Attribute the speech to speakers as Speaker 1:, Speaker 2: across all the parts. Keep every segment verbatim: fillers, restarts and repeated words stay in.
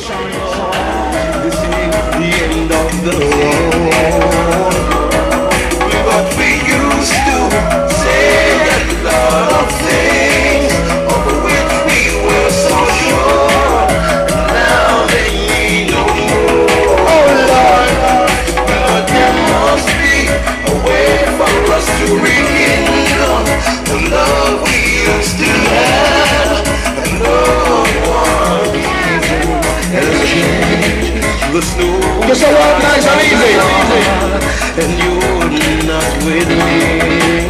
Speaker 1: This is the end of the road. But we used to say a lot of things over which we were so sure. Now they ain't no more. Oh Lord, but there must be a way for us to rekindle the love we used to have. And no one has changed the snow.
Speaker 2: Just a one nice and easy.
Speaker 1: And you're not with me.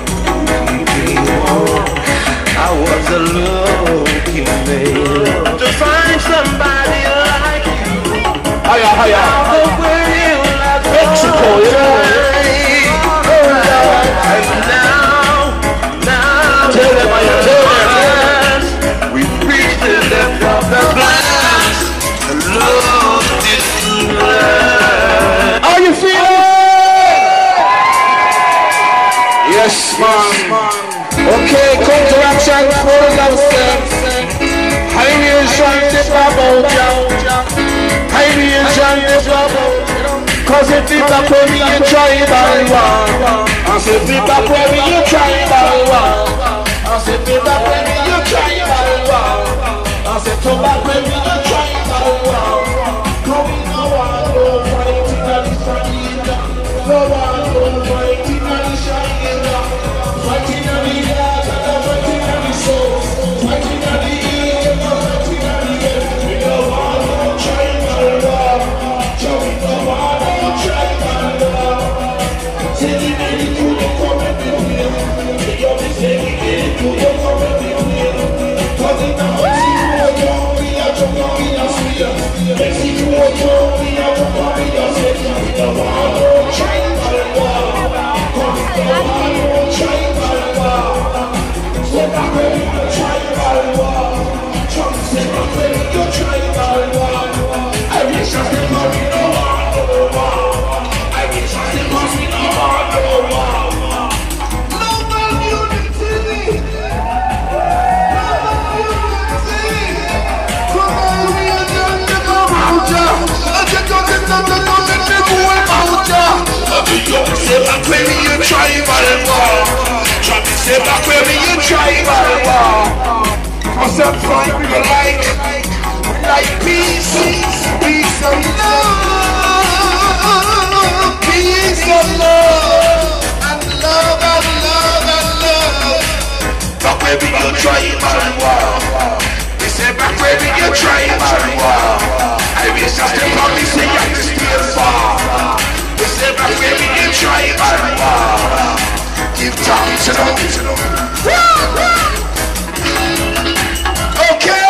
Speaker 1: I was a lucky man to find somebody like you.
Speaker 2: Hiya, hiya. Mexico, you know.
Speaker 1: And now, now,
Speaker 2: tell them, tell them.
Speaker 1: we've reached the depth of the glass. And love didn't last.
Speaker 2: How you feeling? Yes, man. Okay, counteraction for themselves. Highway the about ya. Highway the about. Cause if it back when me you tribal war. I say if it back when me you tribal war. I say if it back when me you tribal war. I say to back when me you tribal war. Come in no one go fighting at the Shangri-La. No one go fighting at the Shangri-La. Fighting at the yard and fighting at the soul. Fighting at the ear and fighting at the head. We don't want no tribal war. So we don't want no tribal war. Say the name to the comment in here. Say your mistake again to the comment in here. Cause in the house you are young, we are young, we are sweet. Mexico, we are young, we are sweet. We don't want no tribal war. Cause we don't want no tribal war. Say back when you tribal war. Trump say back when you tribal war. I wish I still love you no more, no more. I wish I still love you no more, no more. Global unity. Global unity. Come on, we are done to go out ya. I just don't get them to go let me go out ya. Trump say back when you tribal war. Trump say back when you tribal war. For some fight we like, like peace, peace and love, peace and love, and love and love and love. Back where we you tribal war. We say back where we you tribal war. I wish I still promise say I can stay far. We say back where we you tribal war. Give thanks to them. Okay.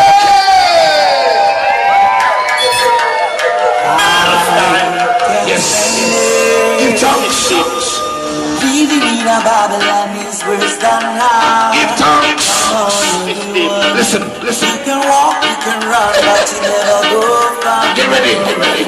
Speaker 2: Yes. Give thanks.
Speaker 3: Living in a Babylon is worse than hell.
Speaker 1: Give thanks. Listen, listen.
Speaker 3: You can walk, you can run, but you never go from.
Speaker 1: Get ready, get ready.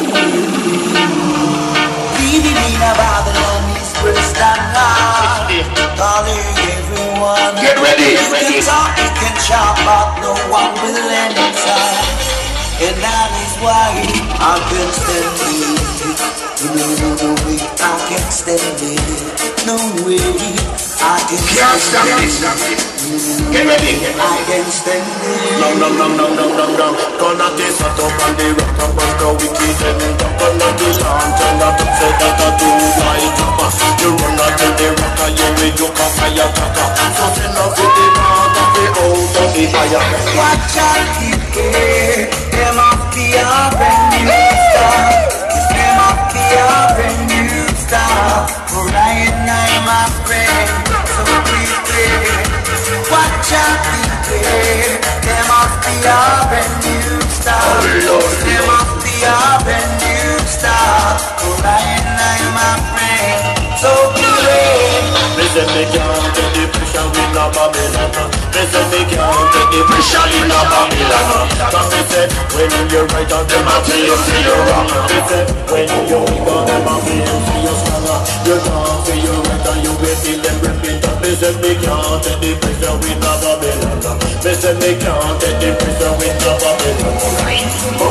Speaker 3: Living in a Babylon is worse than hell. Calling everyone.
Speaker 1: Get ready, get ready.
Speaker 3: You can talk, you can shout, but no one will lend inside. And that is why I can stand it. No, no, no way I can stand it. No way I can stand it.
Speaker 1: Get ready, get ready.
Speaker 3: I can stand it.
Speaker 4: Long, long, long, long, long, long, long. Gonna take a top and the rock up and the wicked and the gonna do launch and the top say that I do white topper. You run out to the rock and you will look up fire cracker. So send up with the part of the out of the fire.
Speaker 3: Watch out, keep it. Them off the up and new star. Them off the up and new star. For I and I, my friend. So please play. Watch out, keep it. Them off the up and new star. Them off the up and new star. For I and I, my friend. So play.
Speaker 4: Listen, me can't take the pressure with no Babylon. Listen, me can't take the pressure with no Babylon. Cause me say, when you right out them and you see you wrong. Me say, when you weak on them and you see you stronger. You can't see you right and you will feel them repeat. Listen, me can't take the pressure with no Babylon. Listen, me can't take the pressure with no Babylon.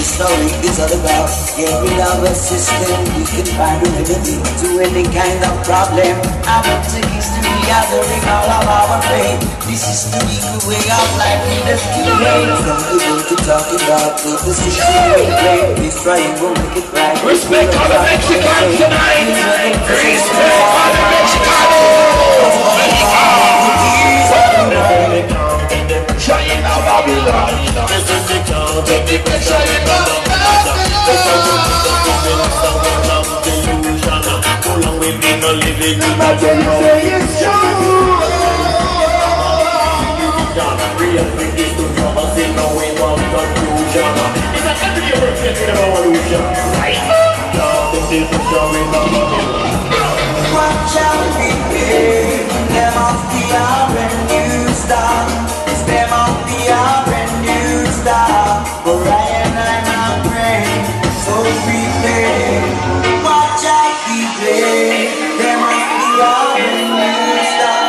Speaker 3: this story is all about. Yeah, we love a system, we can find a remedy to any kind of problem. I want to history as a recall of our faith. This is the legal way of life in the student. From evil to talking about the position we play. This trying will make it right.
Speaker 2: Respect all the Mexicans tonight. Respect all the Mexicans. Shine out Babylon. This is the count of the pressure in Babylon. Too long we've been living in my generation. Real thing is to come and say no way one conclusion. It's a every day we're getting an evolution. Right? Now this is the show in Babylon.
Speaker 3: Watch out, people. Them off the R and new star. It's them off the R and new star. For Ryan and I'm praying. So prepare. Watch out, people. Them off the R and new star.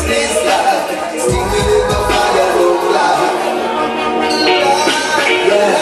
Speaker 3: Yeah.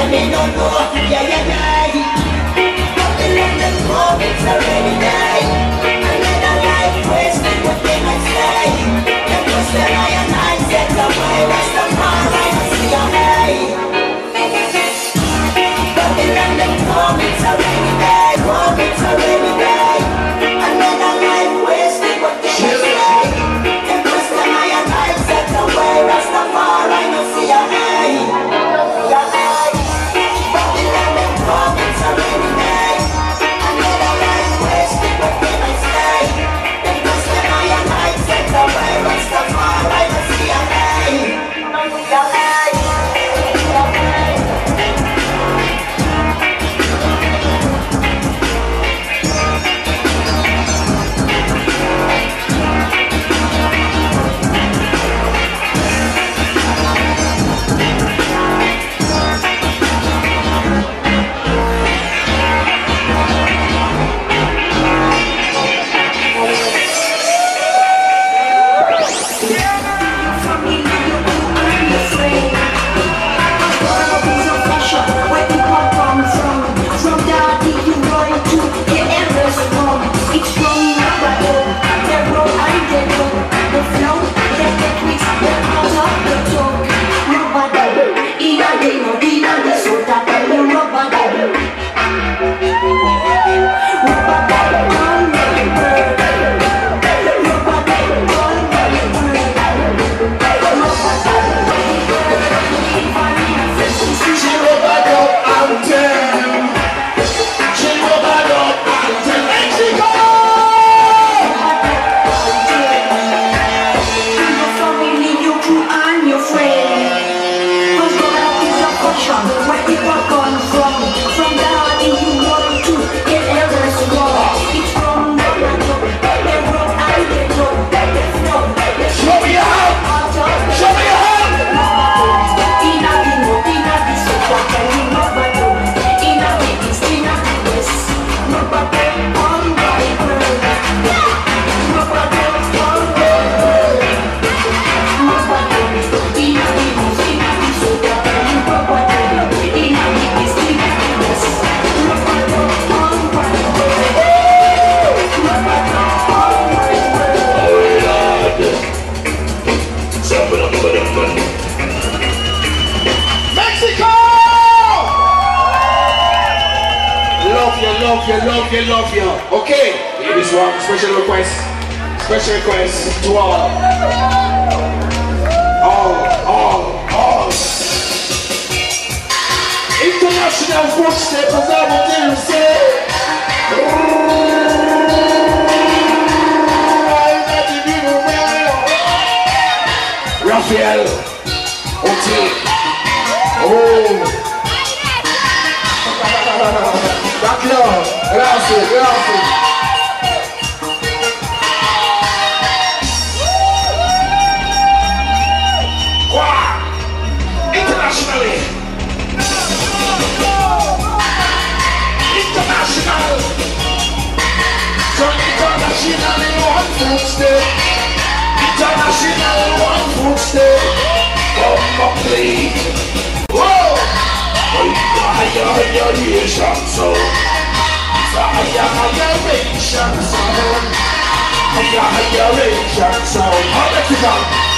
Speaker 3: and they don't know what to get your night. But they let them go, it's already night. Another life wasted what they might say. Them just the lion eyes set away. Rastafari, I see your eye. But they let them go, it's already night. Go, it's already night. Another life wasted what they might say. Them just the lion eyes set away. Rastafari, I see your eye. Your eye. But they let them go, it's already night. Another life wasted what they might say. Them just the lion eyes set away. Rastafari, I see your eye. Your eye. Your eye.
Speaker 2: Love you, love you, love you. Okay, here this one, special request, special request to all, all, all, all. International footsteps, as I will tell you, say. Raphael, Oti, oh. Backlog, gracias, gracias. Wow! Internationally! International! So internationally one footstep. International one footstep. Come up, please. Whoa! Higher, higher nation sound. Higher, higher nation sound. Higher, higher nation sound. How does it sound?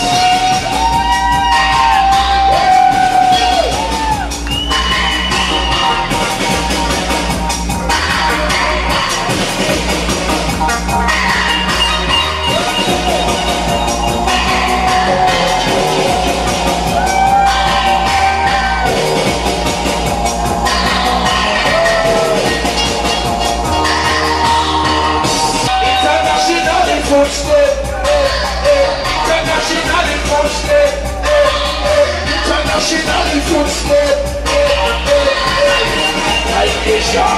Speaker 2: Footstep, eh, eh, international footstep, eh, eh, international footstep, eh, eh, eh, like Asia.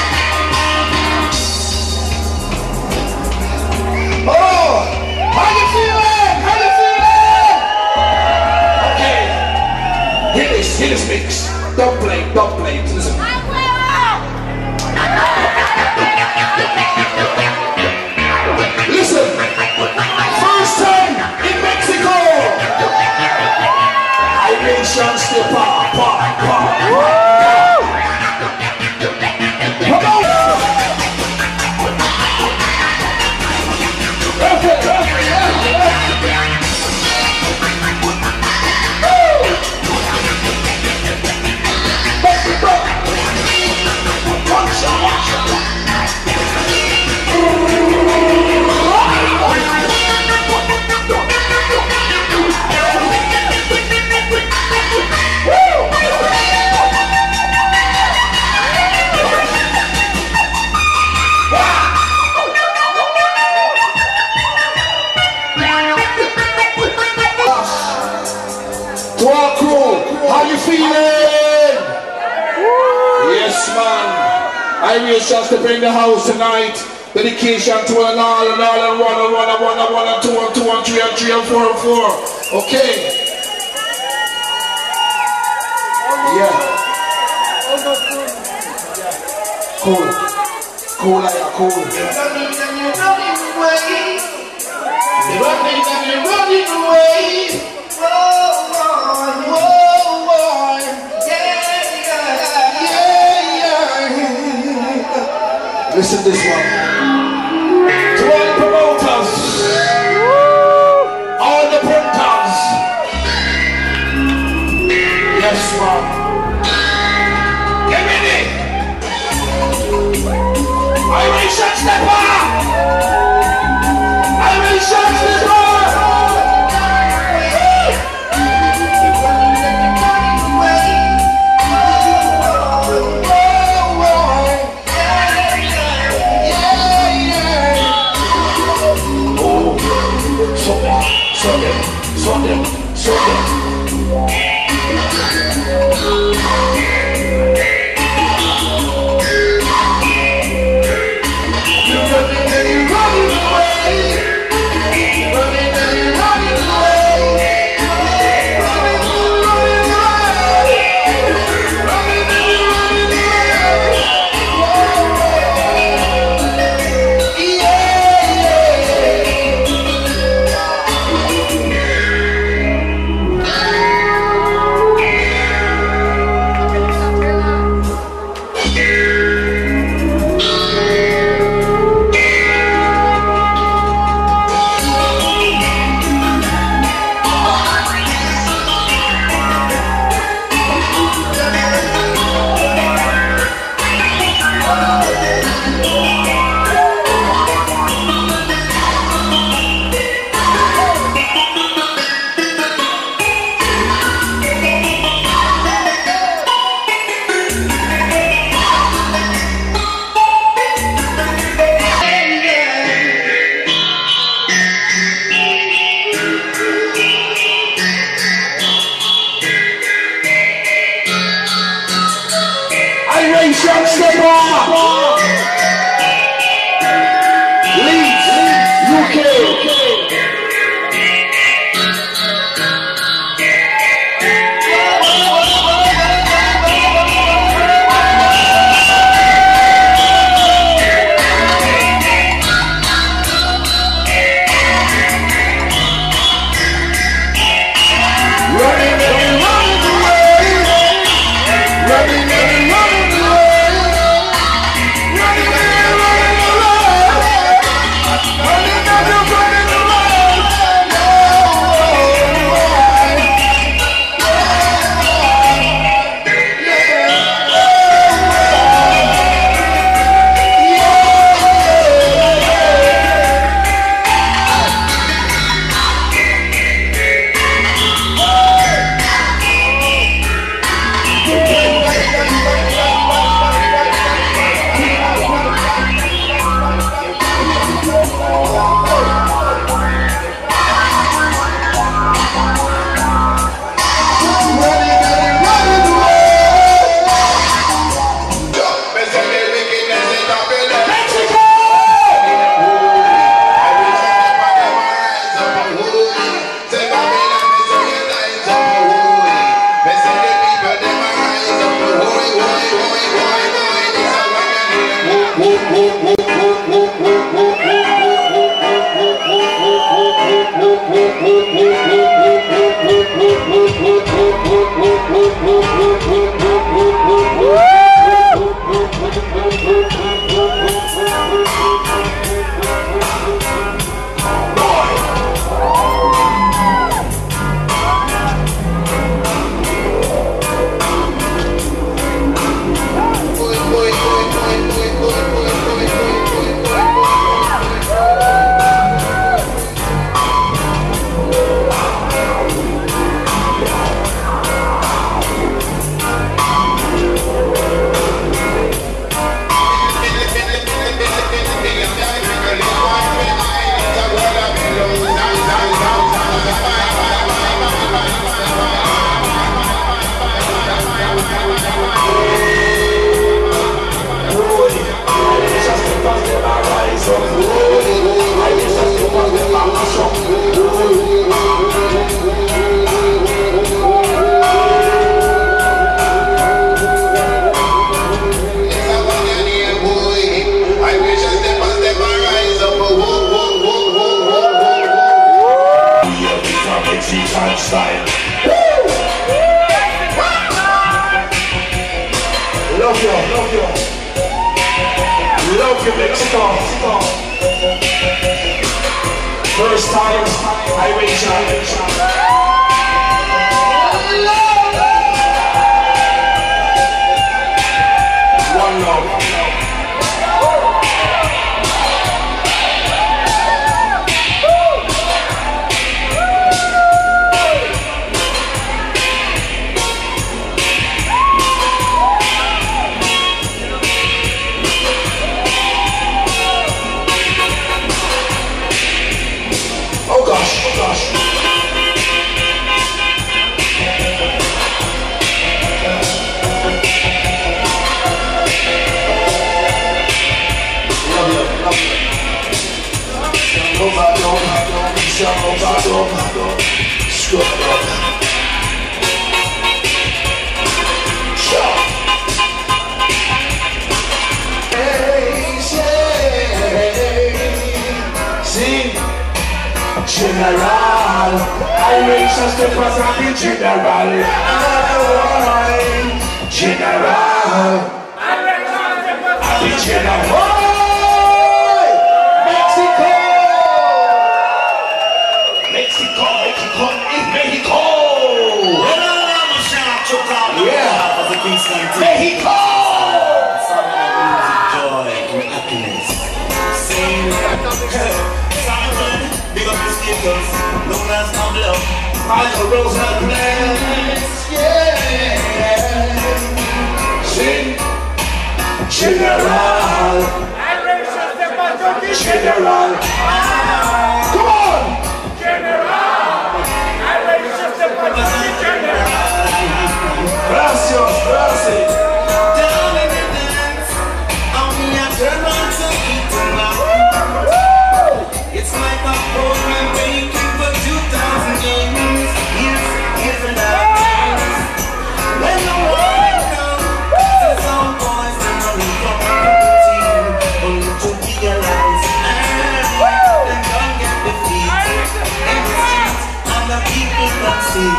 Speaker 2: Oh, how you feeling? How you feeling? Okay, hear this, hear this mix. Don't play, don't play. Listen. Listen, first time in Mexico, I nation step up, pop, pop. Just to bring the house tonight. Dedication to one and all and all and one and one and one and one and two and two and three and three and four and four. Okay. Yeah. Cool. Cool like a cool. You're running and you're running away. You're running and you're running away. Whoa, whoa, whoa, whoa. Yeah, yeah, yeah, yeah. Listen to this one. To all the promoters, all the printers. Yes, man. Get ready. I will shut stepper. I will shut stepper. Something, something. You're running and you're running away. Running and you're running away. Running and you're running away. Running and you're running away. Mexico. First time I reach out. One love. Oh gosh, oh gosh. Love you, love you. Overdone, overdone, screw up. Sure. Hey, sing. General, I reach us to pass on the general. General, the general. Mexico, Mexico, Mexico, is Mexico. Yeah, Mexico.
Speaker 4: Joy and happiness. Sing. Big up the stickers, known as Pablo.
Speaker 2: Michael Rose had plans, yeah. Sing, General, General. Come on, General. Gracias, gracias.
Speaker 4: Down in the dance, on me I turn on to eat tonight. It's like a program banking for two thousand games. Here's, here's the dance. When the morning comes, the some boys are running from the team. Only to realize, and then don't get defeated. In the streets, and the people don't see.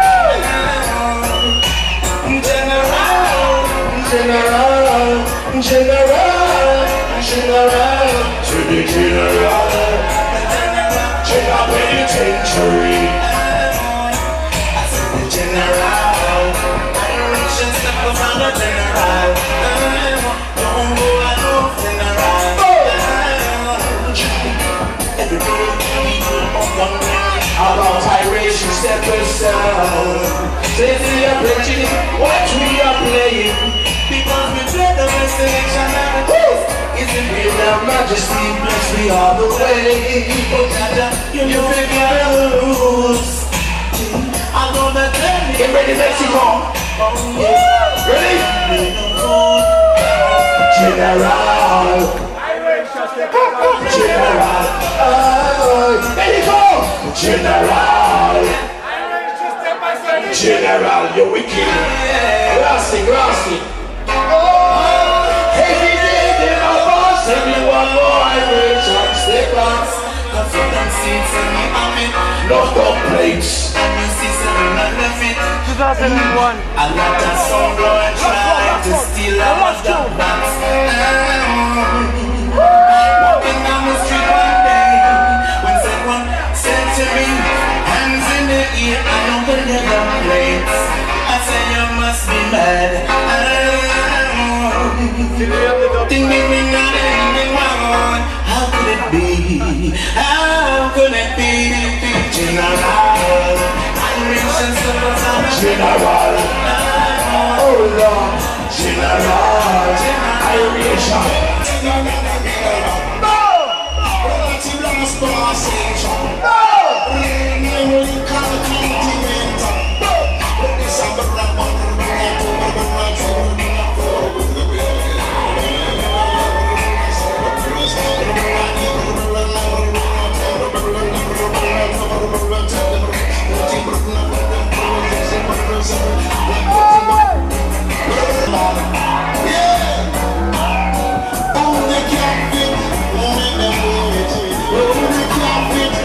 Speaker 4: General,
Speaker 2: General, General, General, to the General, General Penitentiary.
Speaker 4: I said the General, Irish and step around the General. Don't go out of General. Every day people on one way.
Speaker 2: About Irish and step aside. Say we are playing, what we are playing.
Speaker 4: Because we play the best selection and the taste. Isn't
Speaker 2: In their majesty, bless me all the way.
Speaker 4: oh Jaja, you know we got the rules. I know that they
Speaker 2: Get ready, Mexico.
Speaker 4: oh yeah.
Speaker 2: Ready? General, General, oh, Mexico. General, General, you're wicked. Grassy, grassy. Oh, every day they are boss, everyone more Irish and step on.
Speaker 4: Cause you don't see it in me, I'm in.
Speaker 2: No complaints.
Speaker 4: And you see something I love it.
Speaker 5: two thousand one.
Speaker 4: I love that song, bro, I try to steal our dance. Walking down the street one day, when someone said to me, hands in the ear, I don't believe the plates. I say you must be mad. Ding ding ding ding ding ding. How could it be? How could it be? General, Irish and stuff on the
Speaker 2: General, oh Lord, General, Irish.
Speaker 1: Yeah.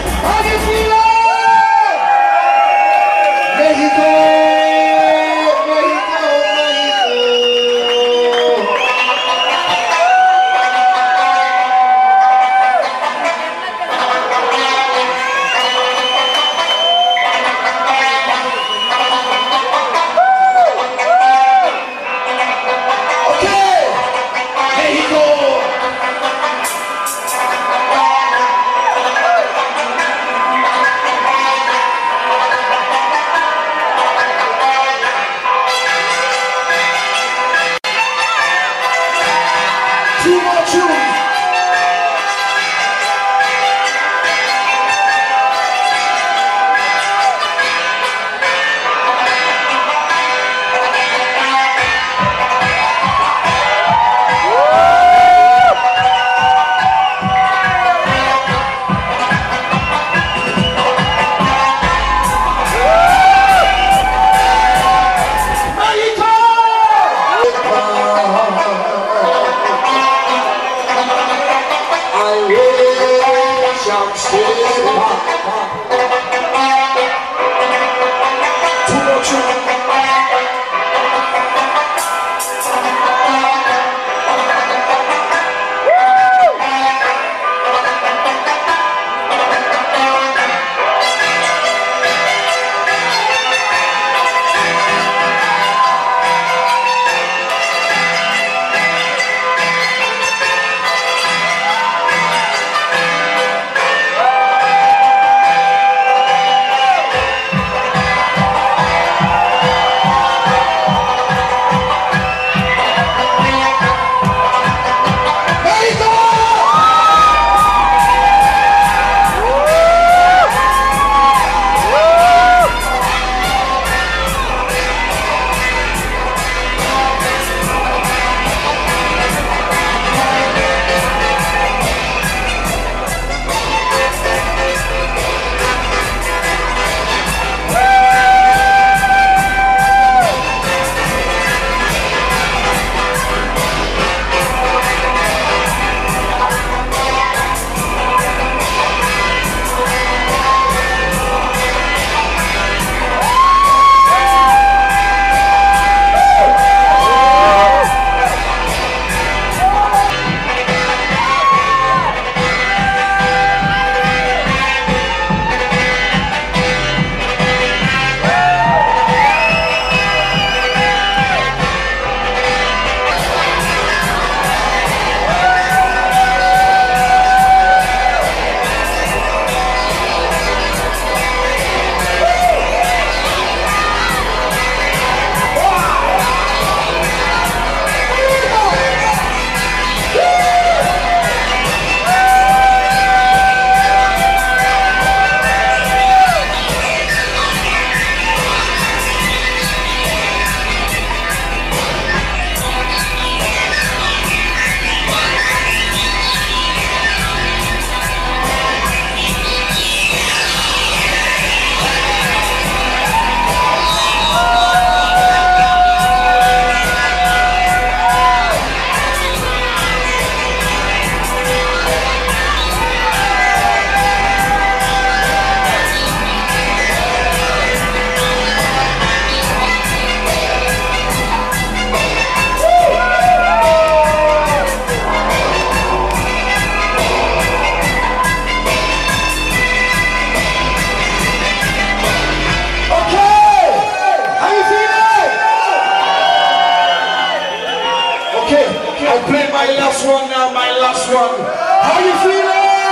Speaker 2: one now, my last one. How you feeling?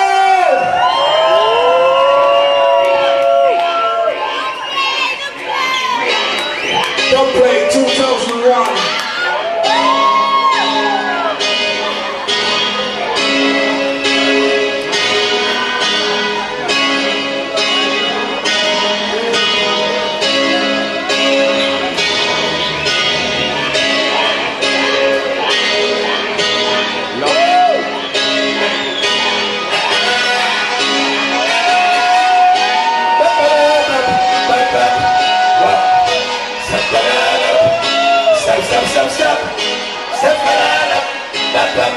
Speaker 2: Don't play two thousand one.
Speaker 1: Step, step, step, step, step, step,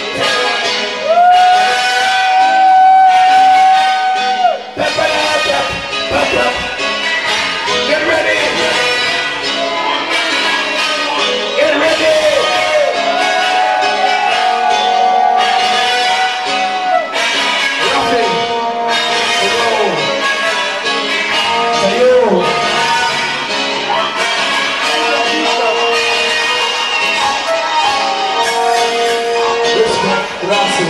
Speaker 1: get ready, get ready. Nothing. Hello. Hello. Gracias.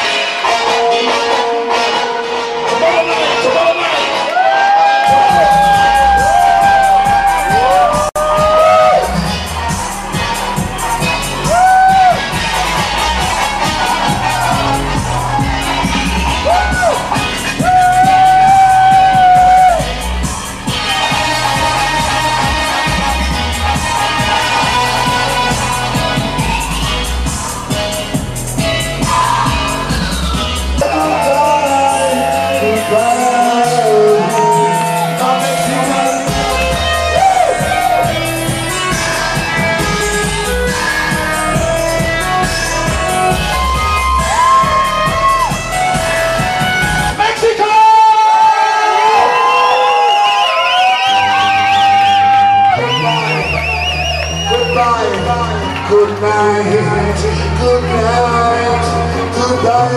Speaker 1: Good night, good night, good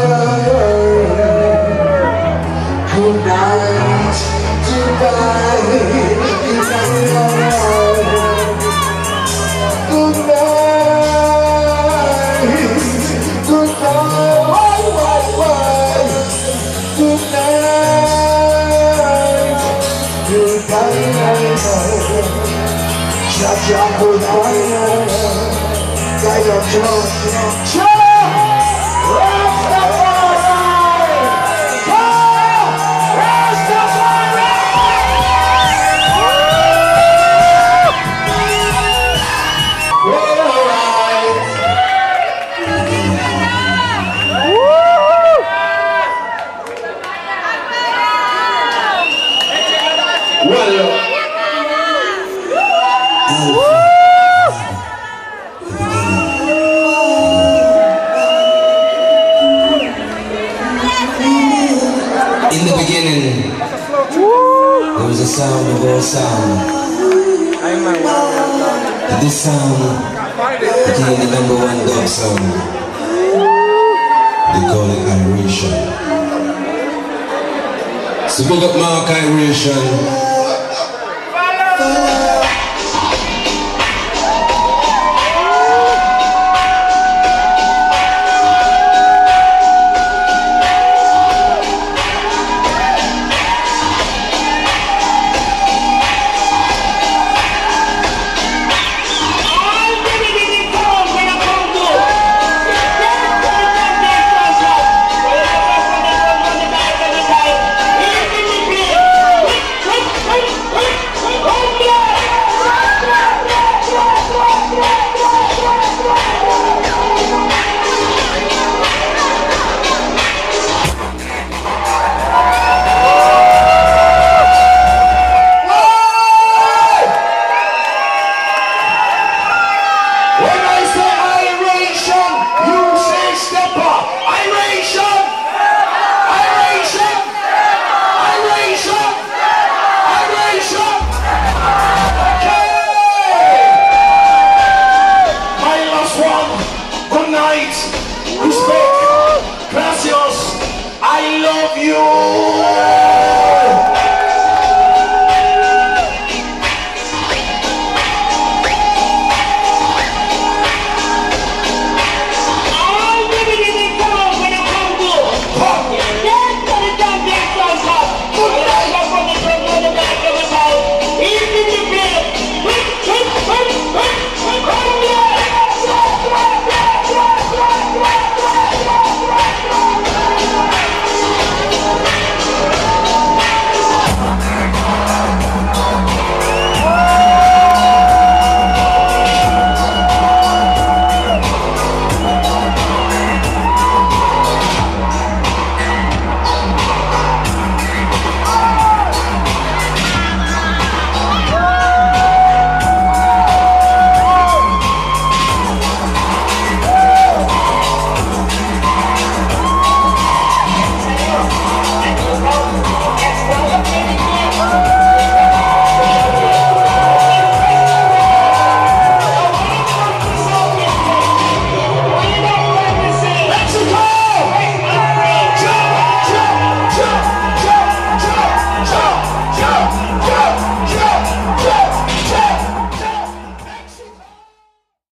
Speaker 1: night, good night, goodbye, good night, good night, good night, why, why, why, good night, good night, cha-cha, good night. Guys are drunk. Cha! Rastafari! Cha! Rastafari! We're alright. Well,
Speaker 5: in the beginning, there was a sound of all sound. And this sound became the number one dub sound. They call it Iration. So big up Mark Iration.